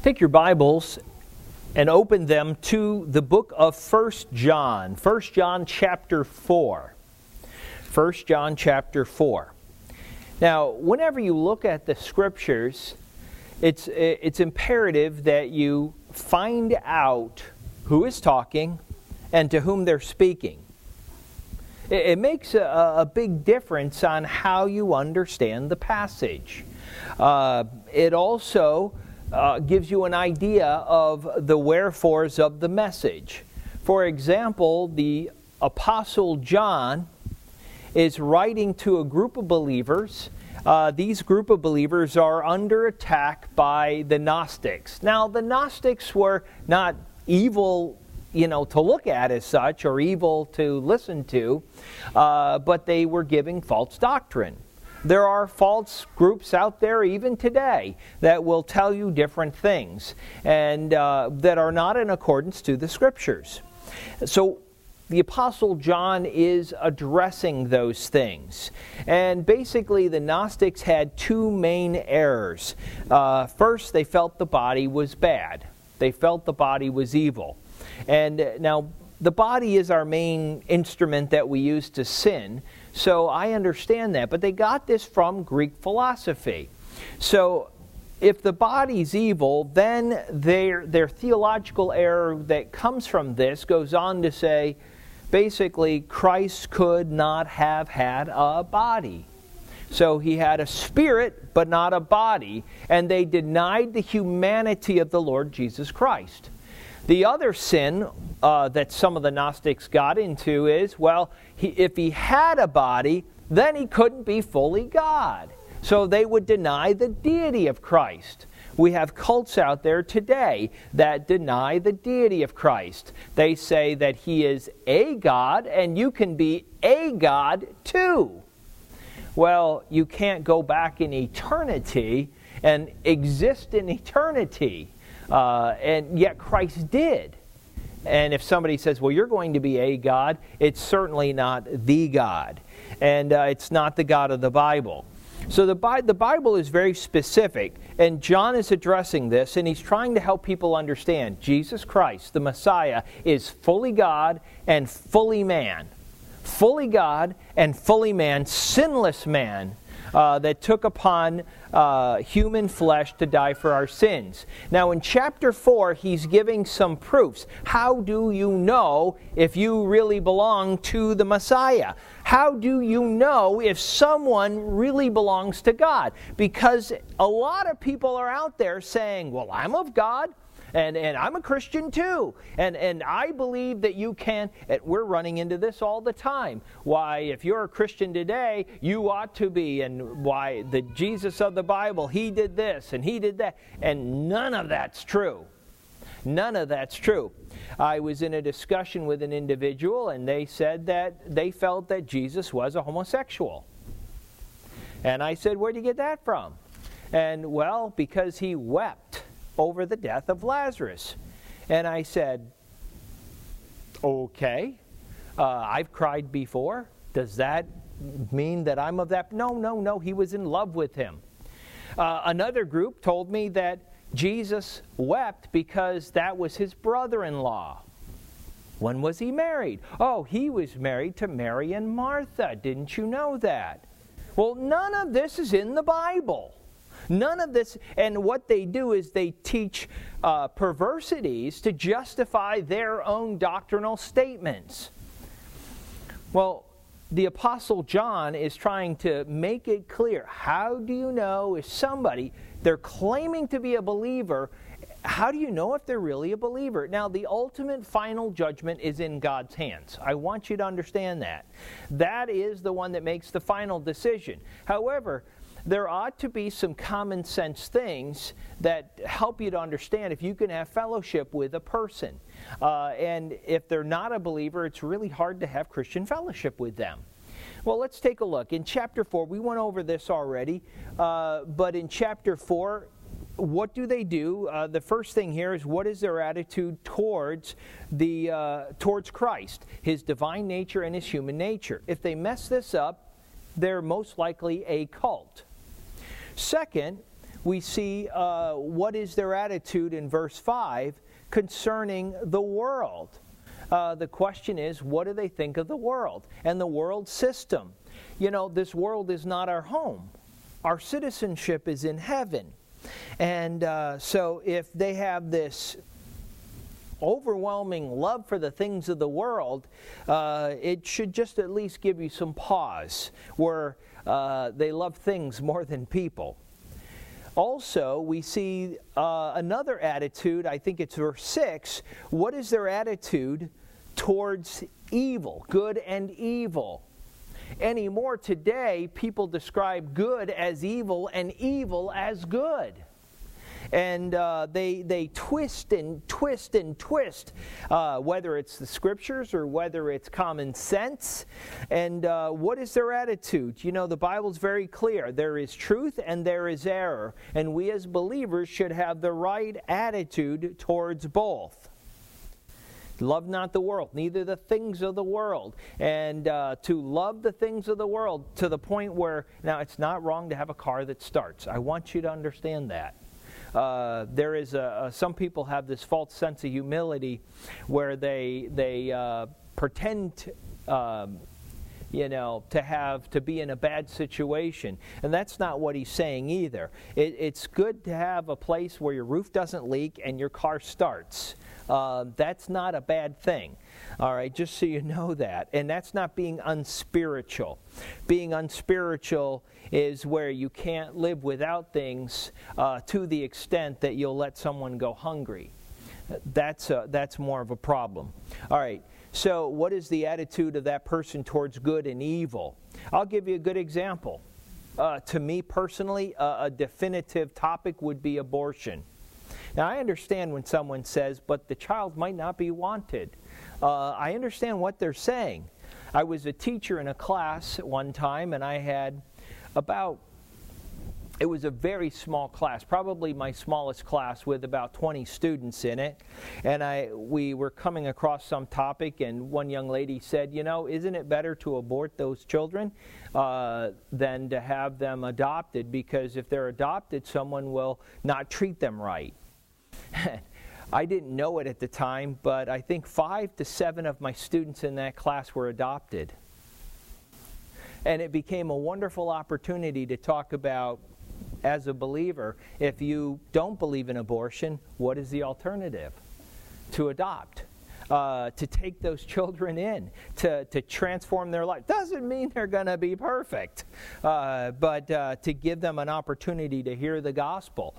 Take your Bibles and open them to the book of 1 John. 1 John chapter 4. 1 John chapter 4. Now, whenever you look at the Scriptures, it's imperative that you find out who is talking and to whom they're speaking. It makes a big difference on how you understand the passage. It also gives you an idea of the wherefores of the message. For example, the Apostle John is writing to a group of believers. These group of believers are under attack by the Gnostics. Now, the Gnostics were not evil, to look at as such, or evil to listen to, but they were giving false doctrine. There are false groups out there even today that will tell you different things and that are not in accordance to the Scriptures. So the Apostle John is addressing those things. And basically the Gnostics had two main errors. First, they felt the body was bad. They felt the body was evil. And now the body is our main instrument that we use to sin. So I understand that, but they got this from Greek philosophy. So if the body's evil, then their theological error that comes from this goes on to say, basically, Christ could not have had a body. So he had a spirit, but not a body, and they denied the humanity of the Lord Jesus Christ. The other sin that some of the Gnostics got into is, if he had a body, then he couldn't be fully God. So they would deny the deity of Christ. We have cults out there today that deny the deity of Christ. They say that he is a God, and you can be a God too. Well, you can't go back in eternity and exist in eternity. And yet Christ did. And if somebody says, well, you're going to be a God, it's certainly not the God. And it's not the God of the Bible. So the Bible is very specific. And John is addressing this, and he's trying to help people understand Jesus Christ, the Messiah, is fully God and fully man. Fully God and fully man, sinless man, that took upon human flesh to die for our sins. Now in chapter 4, he's giving some proofs. How do you know if you really belong to the Messiah? How do you know if someone really belongs to God? Because a lot of people are out there saying, well, I'm of God. And I'm a Christian too. And I believe that you can. And we're running into this all the time. Why, if you're a Christian today, you ought to be. And why, the Jesus of the Bible, he did this and he did that. And none of that's true. None of that's true. I was in a discussion with an individual, and they said that they felt that Jesus was a homosexual. And I said, where do you get that from? And well, because he wept over the death of Lazarus. And I said, okay, I've cried before. Does that mean that I'm of that? No, he was in love with him. Another group told me that Jesus wept because that was his brother-in-law. When was he married? Oh, he was married to Mary and Martha. Didn't you know that? Well, none of this is in the Bible. None of this, and what they do is they teach perversities to justify their own doctrinal statements. Well, the Apostle John is trying to make it clear. How do you know if somebody, they're claiming to be a believer, how do you know if they're really a believer? Now, the ultimate final judgment is in God's hands. I want you to understand that. That is the one that makes the final decision. However, there ought to be some common sense things that help you to understand if you can have fellowship with a person. And if they're not a believer, it's really hard to have Christian fellowship with them. Well, let's take a look. In chapter 4, we went over this already, but in chapter 4, what do they do? The first thing here is, what is their attitude towards Christ, his divine nature and his human nature? If they mess this up, they're most likely a cult. Second, we see what is their attitude in verse 5 concerning the world. The question is, what do they think of the world and the world system? You know, this world is not our home. Our citizenship is in heaven. And so if they have this overwhelming love for the things of the world, it should just at least give you some pause, where they love things more than people. Also, we see another attitude, I think it's verse 6. What is their attitude towards evil, good and evil? Anymore today, people describe good as evil and evil as good. And they twist and twist and twist, whether it's the scriptures or whether it's common sense. And what is their attitude? You know, the Bible's very clear. There is truth and there is error. And we as believers should have the right attitude towards both. Love not the world, neither the things of the world. And to love the things of the world to the point where, now it's not wrong to have a car that starts. I want you to understand that. There is some people have this false sense of humility where they pretend to be in a bad situation, and that's not what he's saying either. It's good to have a place where your roof doesn't leak and your car starts. That's not a bad thing. All right, just so you know that. And that's not being unspiritual. Being unspiritual is where you can't live without things to the extent that you'll let someone go hungry. That's more of a problem. All right, so what is the attitude of that person towards good and evil? I'll give you a good example. To me personally, a definitive topic would be abortion. Now, I understand when someone says, but the child might not be wanted. I understand what they're saying. I was a teacher in a class at one time, and I had it was a very small class, probably my smallest class with about 20 students in it. And we were coming across some topic, and one young lady said, you know, isn't it better to abort those children than to have them adopted? Because if they're adopted, someone will not treat them right. I didn't know it at the time, but I think 5 to 7 of my students in that class were adopted. And it became a wonderful opportunity to talk about, as a believer, if you don't believe in abortion, what is the alternative? To adopt. To take those children in, to transform their life. Doesn't mean they're going to be perfect, but to give them an opportunity to hear the gospel.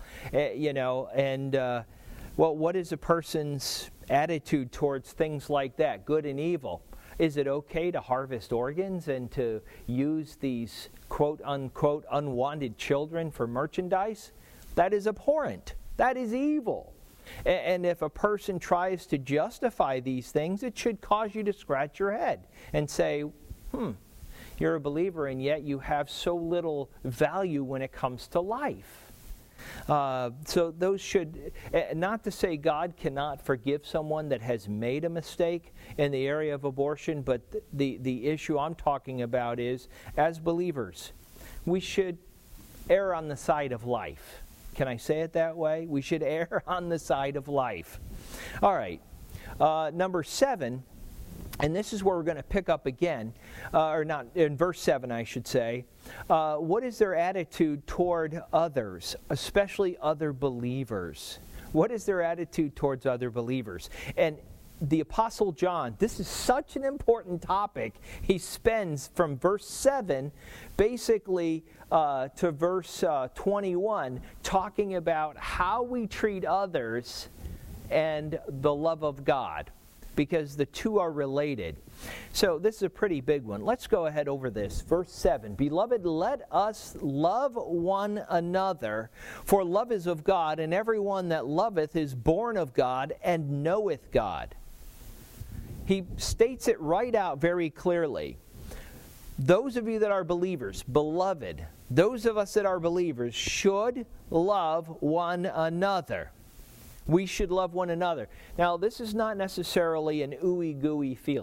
Well, what is a person's attitude towards things like that, good and evil? Is it okay to harvest organs and to use these quote-unquote unwanted children for merchandise? That is abhorrent. That is evil. And if a person tries to justify these things, it should cause you to scratch your head and say, you're a believer and yet you have so little value when it comes to life. So those should, not to say God cannot forgive someone that has made a mistake in the area of abortion, but the issue I'm talking about is, as believers, we should err on the side of life. Can I say it that way? We should err on the side of life. All right. Number 7, and this is where we're going to pick up again, or not, in verse 7, I should say. What is their attitude toward others, especially other believers? What is their attitude towards other believers? And the Apostle John, this is such an important topic. He spends from verse 7 basically to verse 21 talking about how we treat others and the love of God, because the two are related. So this is a pretty big one. Let's go ahead over this. Verse 7, Beloved, let us love one another, for love is of God, and everyone that loveth is born of God and knoweth God. He states it right out very clearly. Those of you that are believers, beloved, those of us that are believers should love one another. We should love one another. Now, this is not necessarily an ooey-gooey feeling.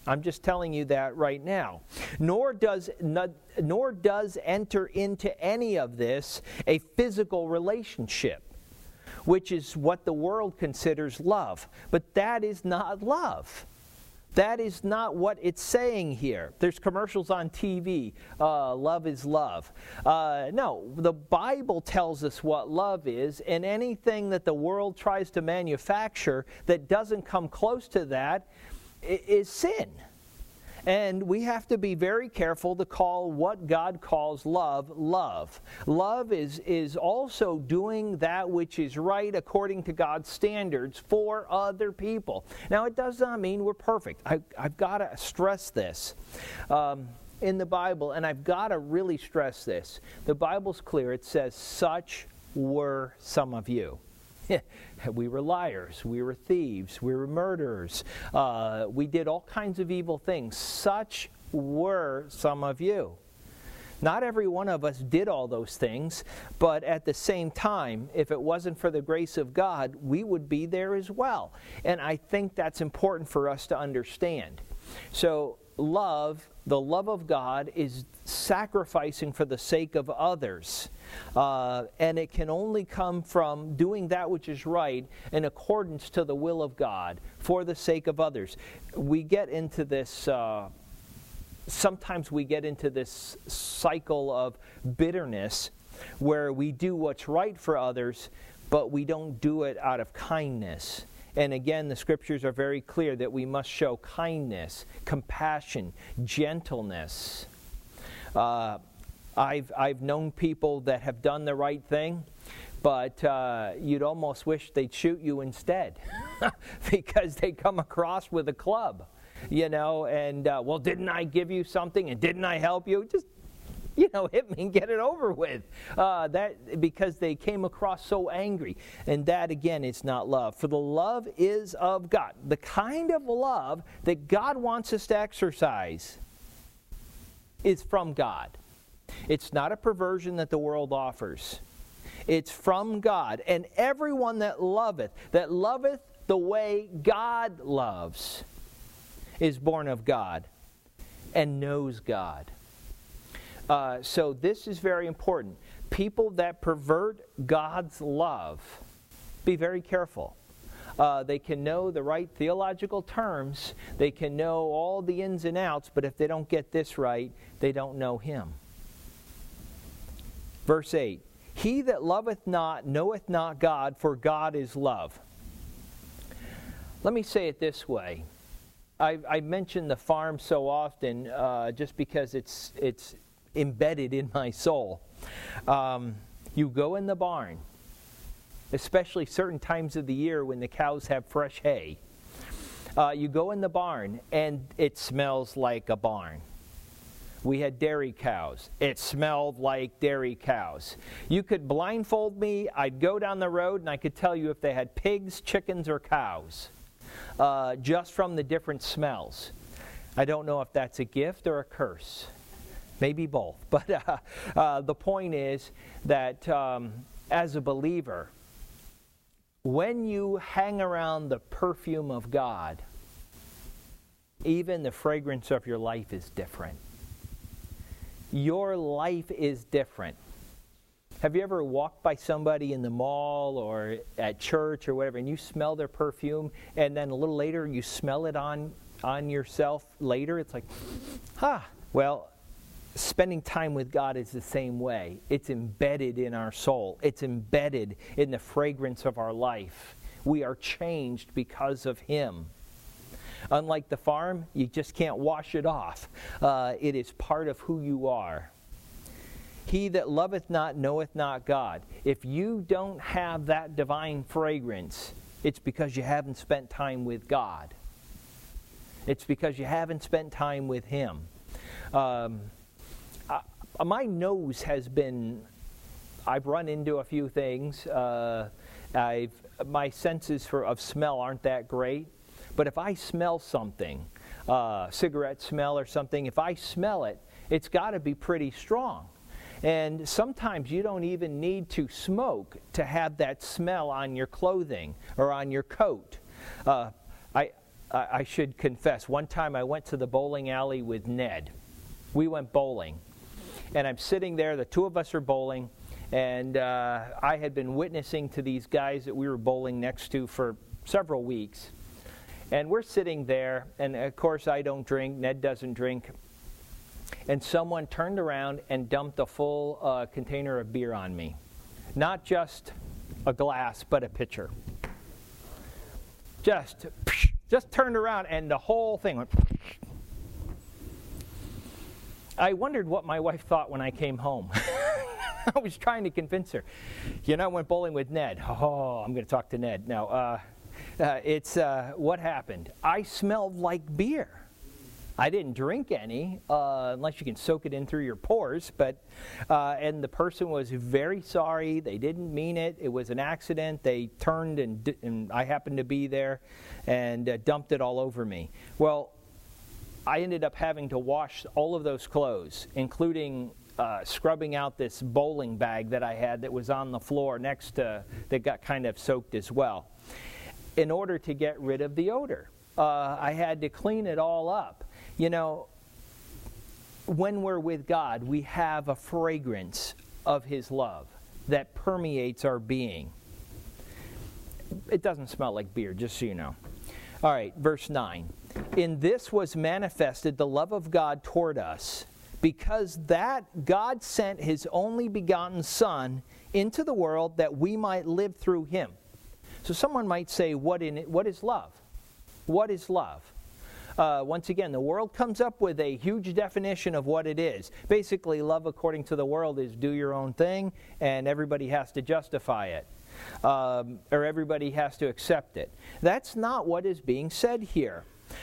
I'm just telling you that right now. Nor does enter into any of this a physical relationship, which is what the world considers love. But that is not love. That is not what it's saying here. There's commercials on TV. Love is love. No, the Bible tells us what love is, and anything that the world tries to manufacture that doesn't come close to that is sin. And we have to be very careful to call what God calls love, love. Love is also doing that which is right according to God's standards for other people. Now, it does not mean we're perfect. I've got to stress this in the Bible, and I've got to really stress this. The Bible's clear. It says, such were some of you. We were liars, we were thieves, we were murderers, we did all kinds of evil things. Such were some of you. Not every one of us did all those things, but at the same time, if it wasn't for the grace of God, we would be there as well. And I think that's important for us to understand. So love, the love of God, is sacrificing for the sake of others. And it can only come from doing that which is right in accordance to the will of God for the sake of others. We get into this, sometimes we get into this cycle of bitterness where we do what's right for others, but we don't do it out of kindness. And again, the scriptures are very clear that we must show kindness, compassion, gentleness. I've known people that have done the right thing, but you'd almost wish they'd shoot you instead because they come across with a club, and well, didn't I give you something and didn't I help you? Just, hit me and get it over with. That because they came across so angry. And that, again, is not love. For the love is of God. The kind of love that God wants us to exercise is from God. It's not a perversion that the world offers. It's from God. And everyone that loveth the way God loves, is born of God and knows God. So this is very important. People that pervert God's love, be very careful. They can know the right theological terms. They can know all the ins and outs, but if they don't get this right, they don't know Him. Verse 8, he that loveth not knoweth not God, for God is love. Let me say it this way. I mention the farm so often just because it's embedded in my soul. You go in the barn, especially certain times of the year when the cows have fresh hay. You go in the barn and it smells like a barn. We had dairy cows. It smelled like dairy cows. You could blindfold me, I'd go down the road and I could tell you if they had pigs, chickens, or cows, just from the different smells. I don't know if that's a gift or a curse. Maybe both. But the point is that as a believer, when you hang around the perfume of God, even the fragrance of your life is different. Your life is different. Have you ever walked by somebody in the mall or at church or whatever, and you smell their perfume, and then a little later you smell it on yourself later? It's like, well, spending time with God is the same way. It's embedded in our soul. It's embedded in the fragrance of our life. We are changed because of Him. Unlike the farm, you just can't wash it off. It is part of who you are. He that loveth not knoweth not God. If you don't have that divine fragrance, it's because you haven't spent time with God. It's because you haven't spent time with Him. My nose has been, I've run into a few things. My senses of smell aren't that great. But if I smell something, cigarette smell or something, if I smell it, it's got to be pretty strong. And sometimes you don't even need to smoke to have that smell on your clothing or on your coat. I should confess, one time I went to the bowling alley with Ned. We went bowling. And I'm sitting there, the two of us are bowling, and I had been witnessing to these guys that we were bowling next to for several weeks. And we're sitting there, and of course I don't drink, Ned doesn't drink. And someone turned around and dumped a full container of beer on me. Not just a glass, but a pitcher. Just turned around and the whole thing went. I wondered what my wife thought when I came home. I was trying to convince her. I went bowling with Ned. Oh, I'm going to talk to Ned. Now, it's what happened. I smelled like beer. I didn't drink any, unless you can soak it in through your pores. But and the person was very sorry. They didn't mean it. It was an accident. They turned and I happened to be there and dumped it all over me. Well, I ended up having to wash all of those clothes, including scrubbing out this bowling bag that I had that was on the floor next to, that got kind of soaked as well, in order to get rid of the odor. I had to clean it all up. When we're with God, we have a fragrance of His love that permeates our being. It doesn't smell like beer, just so you know. All right, verse 9. In this was manifested the love of God toward us, because that God sent His only begotten Son into the world that we might live through Him. So someone might say, what is love? What is love? Once again, the world comes up with a huge definition of what it is. Basically, love according to the world is do your own thing, and everybody has to justify it. Or everybody has to accept it. That's not what is being said here.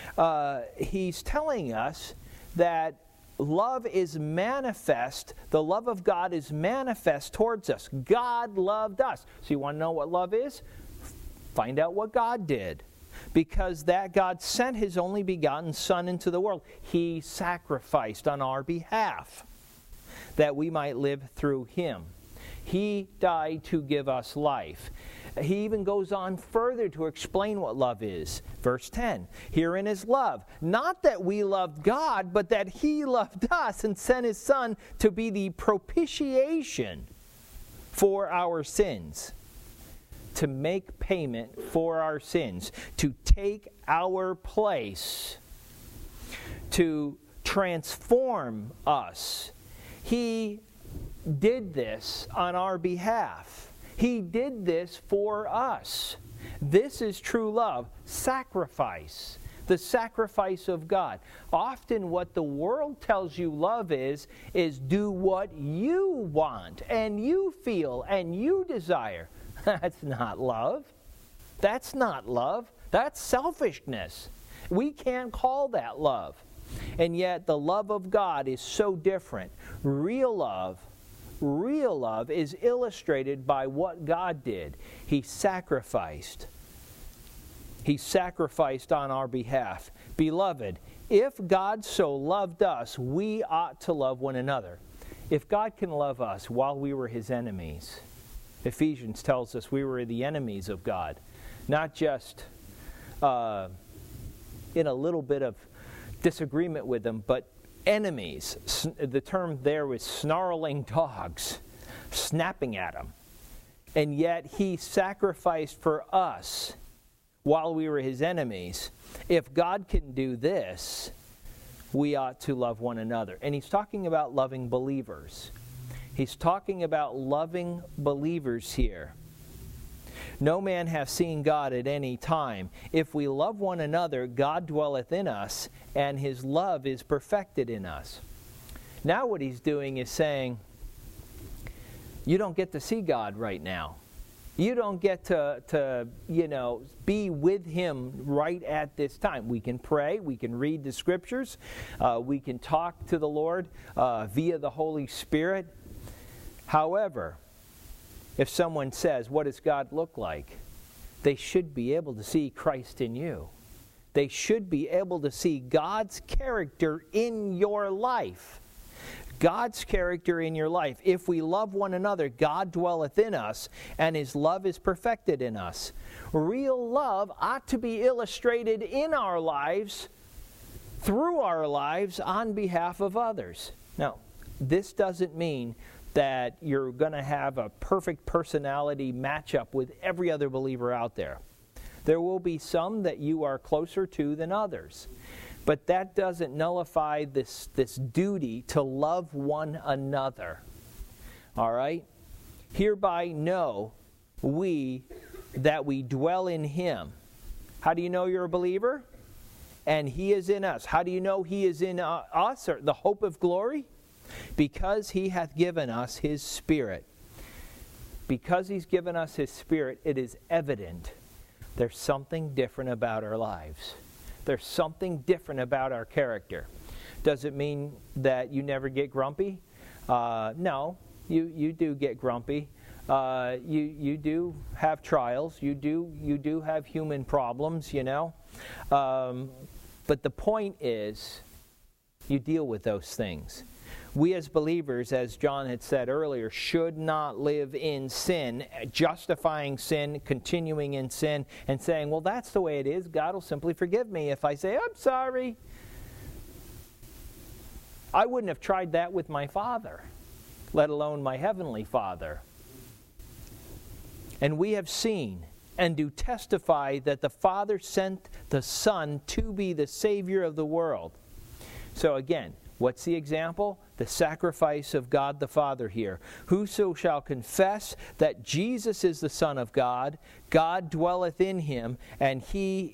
He's telling us that love is manifest, the love of God is manifest towards us. God loved us. So you want to know what love is? Find out what God did. Because that God sent His only begotten Son into the world. He sacrificed on our behalf that we might live through Him. He died to give us life. He even goes on further to explain what love is. Verse 10, herein is love, not that we loved God, but that He loved us and sent His Son to be the propitiation for our sins, to make payment for our sins, to take our place, to transform us. He did this on our behalf. He did this for us. This is true love. Sacrifice. The sacrifice of God. Often what the world tells you love is do what you want and you feel and you desire. That's not love. That's not love. That's selfishness. We can't call that love. And yet the love of God is so different. Real love is illustrated by what God did. He sacrificed. He sacrificed on our behalf. Beloved, if God so loved us, we ought to love one another. If God can love us while we were His enemies, Ephesians tells us we were the enemies of God, not just in a little bit of disagreement with Him, but enemies. The term there was snarling dogs, snapping at Him. And yet He sacrificed for us while we were His enemies. If God can do this, we ought to love one another. And He's talking about loving believers. He's talking about loving believers here. No man hath seen God at any time. If we love one another, God dwelleth in us, and His love is perfected in us. Now what He's doing is saying, you don't get to see God right now. You don't get to be with Him right at this time. We can pray, we can read the Scriptures, we can talk to the Lord via the Holy Spirit. However, if someone says, what does God look like? They should be able to see Christ in you. They should be able to see God's character in your life. God's character in your life. If we love one another, God dwelleth in us, and His love is perfected in us. Real love ought to be illustrated in our lives, through our lives, on behalf of others. Now, this doesn't mean that you're going to have a perfect personality matchup with every other believer out there. There will be some that you are closer to than others. But that doesn't nullify this duty to love one another. All right? Hereby know we that we dwell in Him. How do you know you're a believer? And He is in us. How do you know He is in us, or the hope of glory? Because He hath given us His Spirit. Because He's given us His Spirit, it is evident there's something different about our lives. There's something different about our character. Does it mean that you never get grumpy? No, you do get grumpy. You do have trials. You do have human problems, you know. But the point is, you deal with those things. We as believers, as John had said earlier, should not live in sin, justifying sin, continuing in sin, and saying, well, that's the way it is. God will simply forgive me if I say, I'm sorry. I wouldn't have tried that with my Father, let alone my Heavenly Father. And we have seen and do testify that the Father sent the Son to be the Savior of the world. So again, what's the example? The sacrifice of God the Father here. Whoso shall confess that Jesus is the Son of God, God dwelleth in him, and he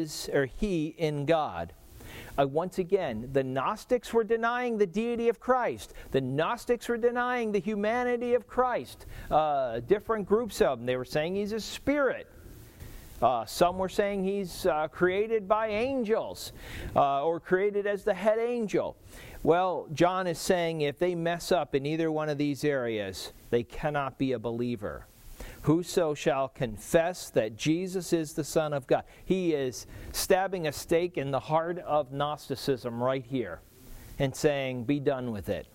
in God. Once again, the Gnostics were denying the deity of Christ. The Gnostics were denying the humanity of Christ. Different groups of them. They were saying He's a spirit. Some were saying He's created by angels, or created as the head angel. Well, John is saying if they mess up in either one of these areas, they cannot be a believer. Whoso shall confess that Jesus is the Son of God. He is stabbing a stake in the heart of Gnosticism right here and saying, be done with it.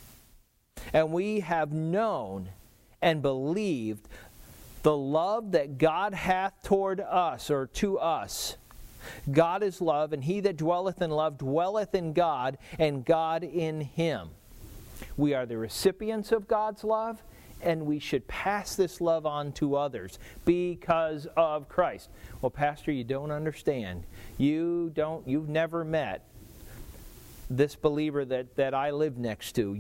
And we have known and believed the love that God hath toward us, or to us. God is love, and he that dwelleth in love dwelleth in God, and God in him. We are the recipients of God's love, and we should pass this love on to others because of Christ. Well, Pastor, you don't understand. You've never met this believer that I live next to.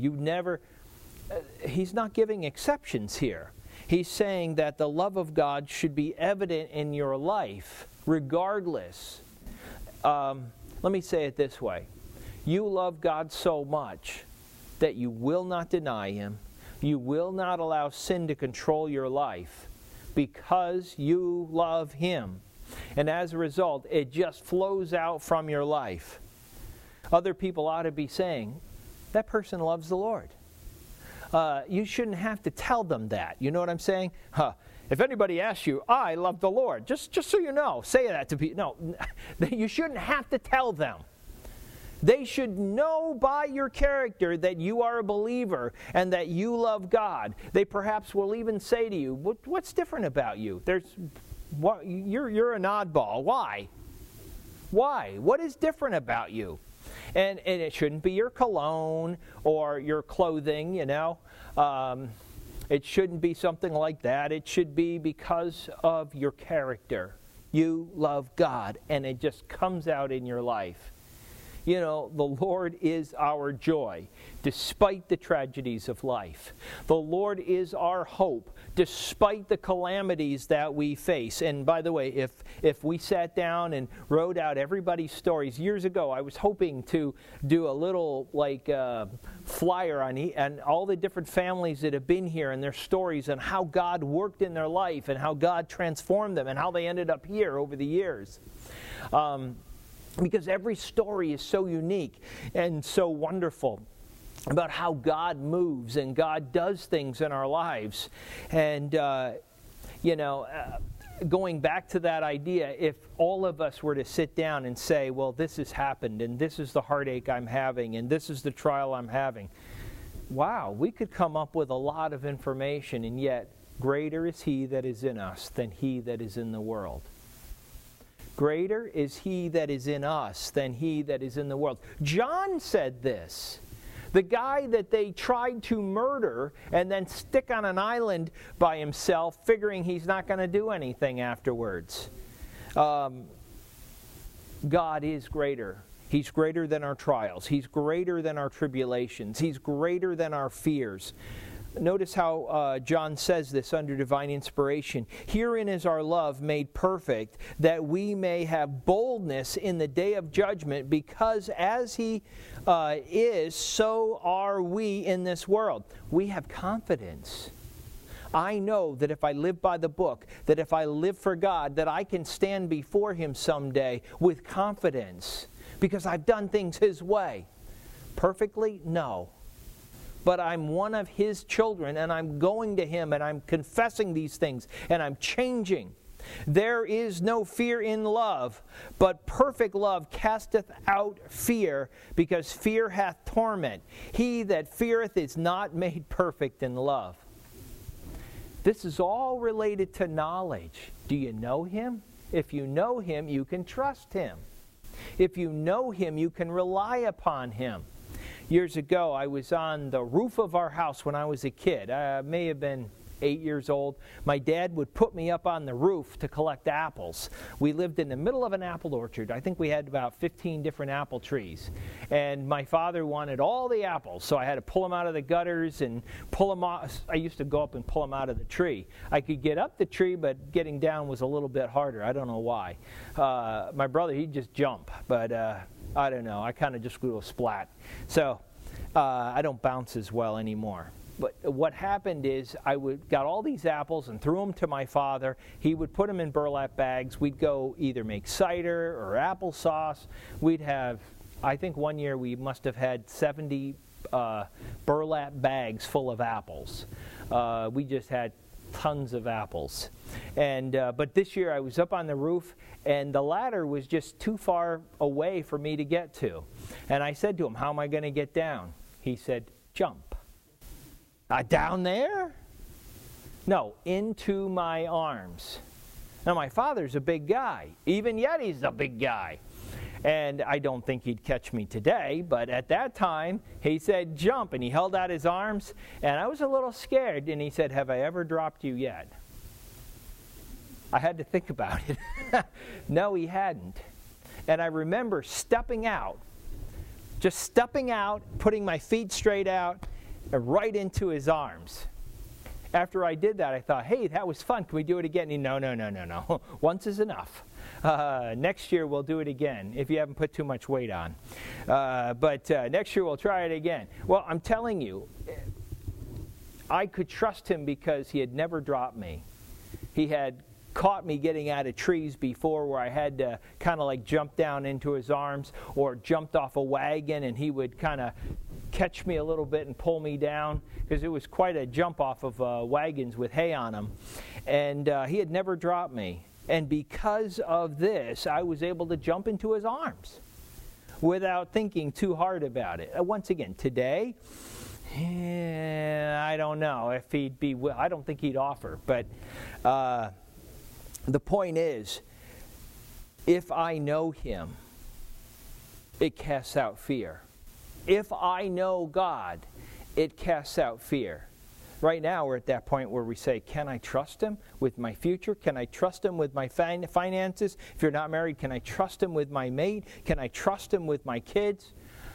He's not giving exceptions here. He's saying that the love of God should be evident in your life, regardless. Let me say it this way. You love God so much that you will not deny Him. You will not allow sin to control your life because you love Him. And as a result, it just flows out from your life. Other people ought to be saying, that person loves the Lord. You shouldn't have to tell them that. You know what I'm saying? If anybody asks you, I love the Lord, just so you know, say that to people. No, you shouldn't have to tell them. They should know by your character that you are a believer and that you love God. They perhaps will even say to you, what's different about you? You're an oddball. Why? Why? What is different about you? And it shouldn't be your cologne or your clothing, you know. It shouldn't be something like that. It should be because of your character. You love God, and it just comes out in your life. You know, the Lord is our joy, despite the tragedies of life. The Lord is our hope, despite the calamities that we face. And by the way, if we sat down and wrote out everybody's stories, years ago I was hoping to do a little flyer on all the different families that have been here and their stories and how God worked in their life and how God transformed them and how they ended up here over the years. Because every story is so unique and so wonderful about how God moves and God does things in our lives. And, going back to that idea, if all of us were to sit down and say, well, this has happened and this is the heartache I'm having and this is the trial I'm having, wow, we could come up with a lot of information, and yet greater is He that is in us than he that is in the world. Greater is He that is in us than he that is in the world. John said this. The guy that they tried to murder and then stick on an island by himself, figuring he's not going to do anything afterwards. God is greater. He's greater than our trials. He's greater than our tribulations. He's greater than our fears. Notice how John says this under divine inspiration. Herein is our love made perfect, that we may have boldness in the day of judgment, because as He is, so are we in this world. We have confidence. I know that if I live by the book, that if I live for God, that I can stand before Him someday with confidence, because I've done things His way. Perfectly? No. But I'm one of His children, and I'm going to Him, and I'm confessing these things, and I'm changing. There is no fear in love, but perfect love casteth out fear, because fear hath torment. He that feareth is not made perfect in love. This is all related to knowledge. Do you know Him? If you know Him, you can trust Him. If you know Him, you can rely upon Him. Years ago, I was on the roof of our house when I was a kid. I may have been 8 years old. My dad would put me up on the roof to collect apples. We lived in the middle of an apple orchard. I think we had about 15 different apple trees. And my father wanted all the apples, so I had to pull them out of the gutters and pull them off. I used to go up and pull them out of the tree. I could get up the tree, but getting down was a little bit harder. I don't know why. My brother, he'd just jump, but I don't know. I kind of just go splat. So I don't bounce as well anymore. But what happened is I got all these apples and threw them to my father. He would put them in burlap bags. We'd go either make cider or applesauce. We'd have, I think one year we must have had 70 burlap bags full of apples. We just had tons of apples. And but this year I was up on the roof, and the ladder was just too far away for me to get to. And I said to him, "How am I going to get down?" He said, "Jump." Down there? No, into my arms. Now my father's a big guy. Even yet he's a big guy. And I don't think he'd catch me today, but at that time he said jump, and he held out his arms, and I was a little scared, and he said, "Have I ever dropped you yet?" I had to think about it. No, he hadn't. And I remember stepping out, putting my feet straight out, and right into his arms. After I did that, I thought, hey, that was fun. Can we do it again? And he, no. Once is enough. Next year we'll do it again, if you haven't put too much weight on. But next year we'll try it again. Well, I'm telling you, I could trust him because he had never dropped me. He had caught me getting out of trees before, where I had to kind of like jump down into his arms, or jumped off a wagon and he would kind of catch me a little bit and pull me down, because it was quite a jump off of wagons with hay on them. And he had never dropped me. And because of this, I was able to jump into his arms without thinking too hard about it. Once again, today, I don't know if he'd be, I don't think he'd offer. But the point is, if I know Him, it casts out fear. If I know God, it casts out fear. Right now we're at that point where we say, can I trust Him with my future? Can I trust Him with my finances? If you're not married, can I trust Him with my mate? Can I trust Him with my kids?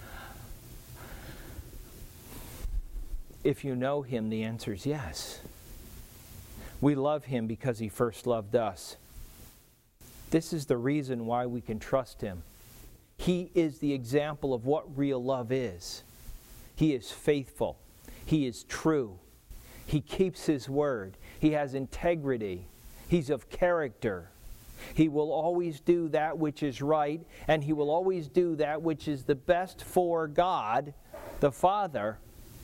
If you know Him, the answer is yes. We love Him because He first loved us. This is the reason why we can trust Him. He is the example of what real love is. He is faithful. He is true. He keeps His word. He has integrity. He's of character. He will always do that which is right, and He will always do that which is the best for God, the Father,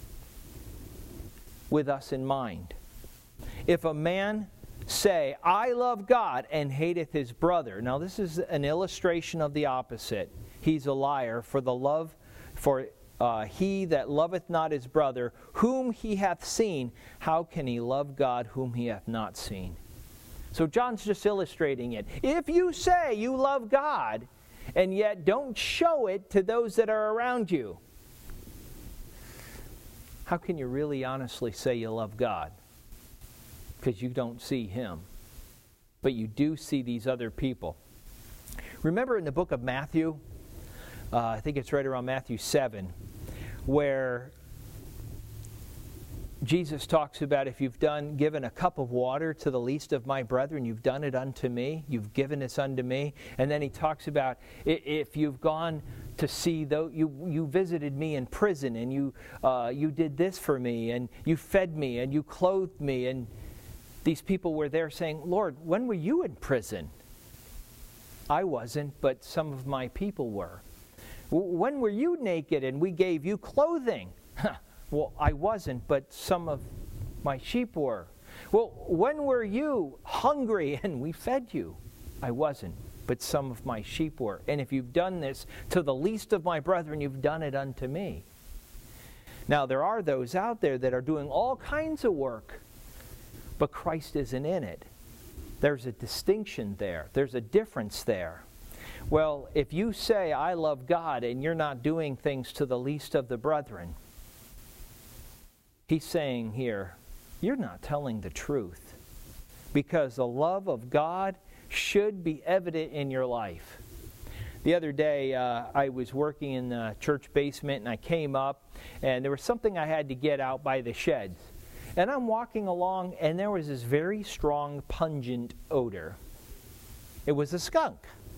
with us in mind. If a man say, I love God, and hateth his brother. Now this is an illustration of the opposite. He's a liar, for the love for he that loveth not his brother, whom he hath seen, how can he love God whom he hath not seen? So John's just illustrating it. If you say you love God, and yet don't show it to those that are around you, how can you really honestly say you love God? Because you don't see Him. But you do see these other people. Remember in the book of Matthew, I think it's right around Matthew 7, where Jesus talks about, if you've given a cup of water to the least of my brethren, you've done it unto me, you've given this unto me. And then he talks about, if you've gone to see, though you visited me in prison, and you did this for me, and you fed me, and you clothed me. And these people were there saying, Lord, when were you in prison? I wasn't, but some of my people were. When were you naked and we gave you clothing? Well, I wasn't, but some of my sheep were. Well, when were you hungry and we fed you? I wasn't, but some of my sheep were. And if you've done this to the least of my brethren, you've done it unto me. Now, there are those out there that are doing all kinds of work, but Christ isn't in it. There's a distinction there. There's a difference there. Well, if you say, I love God, and you're not doing things to the least of the brethren, he's saying here, you're not telling the truth. Because the love of God should be evident in your life. The other day, I was working in the church basement, and I came up, and there was something I had to get out by the sheds. And I'm walking along, and there was this very strong, pungent odor. It was a skunk.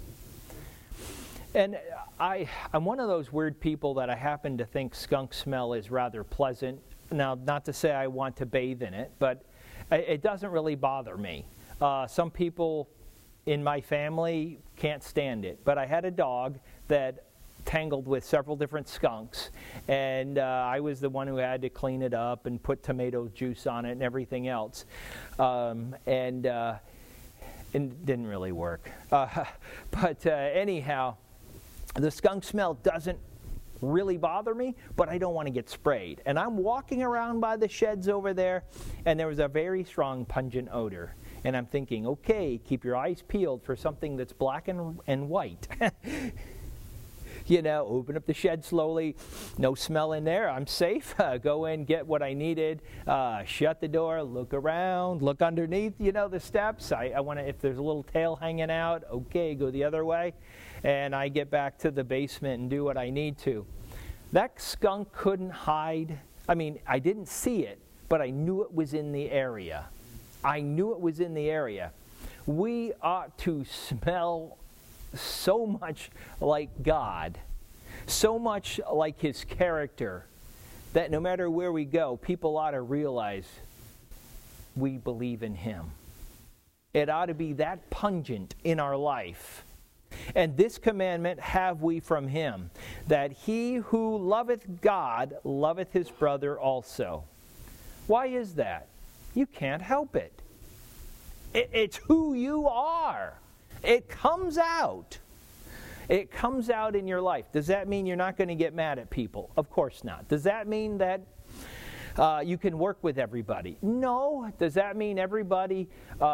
And I'm one of those weird people that I happen to think skunk smell is rather pleasant. Now, not to say I want to bathe in it, but it doesn't really bother me. Some people in my family can't stand it. But I had a dog that tangled with several different skunks, and I was the one who had to clean it up and put tomato juice on it and everything else. And it didn't really work. But anyhow, the skunk smell doesn't really bother me, but I don't want to get sprayed. And I'm walking around by the sheds over there, and there was a very strong pungent odor. And I'm thinking, okay, keep your eyes peeled for something that's black and white. You know, open up the shed slowly. No smell in there. I'm safe. Go in, get what I needed. Shut the door. Look around. Look underneath, the steps. I want to, if there's a little tail hanging out, okay, go the other way. And I get back to the basement and do what I need to. That skunk couldn't hide. I mean, I didn't see it, but I knew it was in the area. I knew it was in the area. We ought to smell so much like God, so much like His character, that no matter where we go, people ought to realize we believe in Him. It ought to be that pungent in our life. And this commandment have we from Him, that he who loveth God loveth his brother also. Why is that? You can't help it. It's who you are. It comes out. It comes out in your life. Does that mean you're not going to get mad at people? Of course not. Does that mean that you can work with everybody? No. Does that mean everybody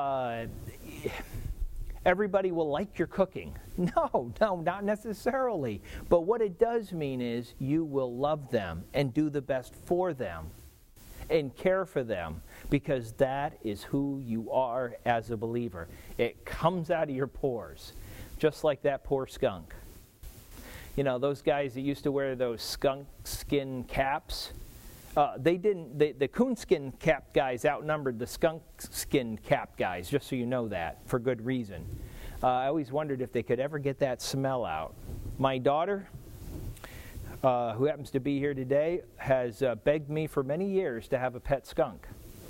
will like your cooking? No, not necessarily. But what it does mean is you will love them and do the best for them and care for them, because that is who you are as a believer. It comes out of your pores, just like that poor skunk. You know, those guys that used to wear those skunk skin caps, the coonskin cap guys outnumbered the skunk skin cap guys, just so you know that, for good reason. I always wondered if they could ever get that smell out. My daughter, who happens to be here today, has begged me for many years to have a pet skunk.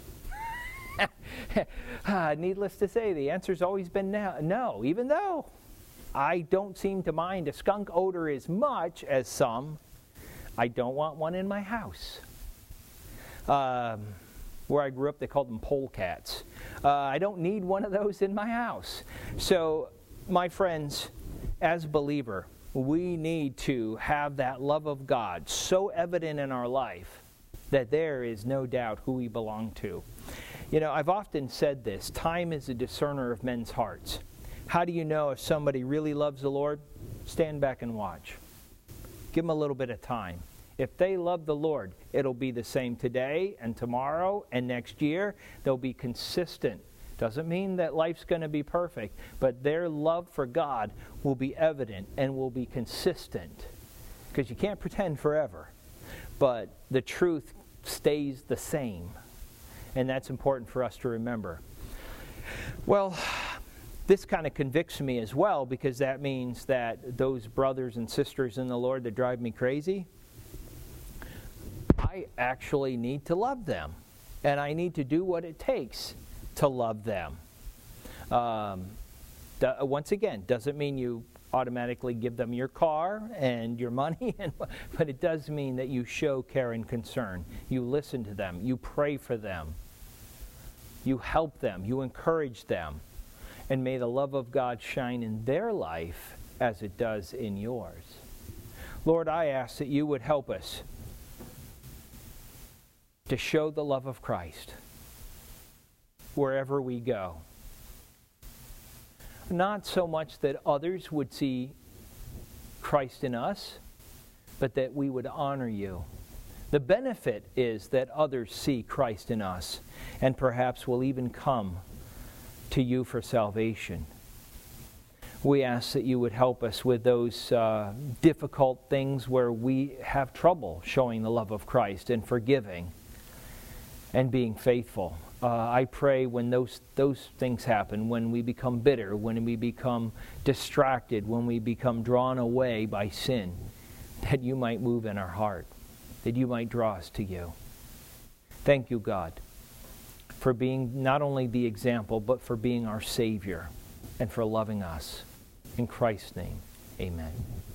Needless to say, the answer's always been no, even though I don't seem to mind a skunk odor as much as some. I don't want one in my house. Where I grew up, they called them polecats. I don't need one of those in my house. So, my friends, as a believer, we need to have that love of God so evident in our life that there is no doubt who we belong to. You know, I've often said this, time is a discerner of men's hearts. How do you know if somebody really loves the Lord? Stand back and watch. Give them a little bit of time. If they love the Lord, it'll be the same today and tomorrow and next year. They'll be consistent. Doesn't mean that life's going to be perfect, but their love for God will be evident and will be consistent. Because you can't pretend forever. But the truth stays the same. And that's important for us to remember. Well, this kind of convicts me as well, because that means that those brothers and sisters in the Lord that drive me crazy, I actually need to love them. And I need to do what it takes to love them. Once again, doesn't mean you automatically give them your car and your money, but it does mean that you show care and concern. You listen to them. You pray for them. You help them. You encourage them. And may the love of God shine in their life as it does in yours. Lord, I ask that you would help us to show the love of Christ wherever we go. Not so much that others would see Christ in us, but that we would honor you. The benefit is that others see Christ in us and perhaps will even come to you for salvation. We ask that you would help us with those difficult things where we have trouble showing the love of Christ and forgiving and being faithful. I pray when those things happen, when we become bitter, when we become distracted, when we become drawn away by sin, that you might move in our heart, that you might draw us to you. Thank you, God, for being not only the example, but for being our Savior and for loving us. In Christ's name, amen.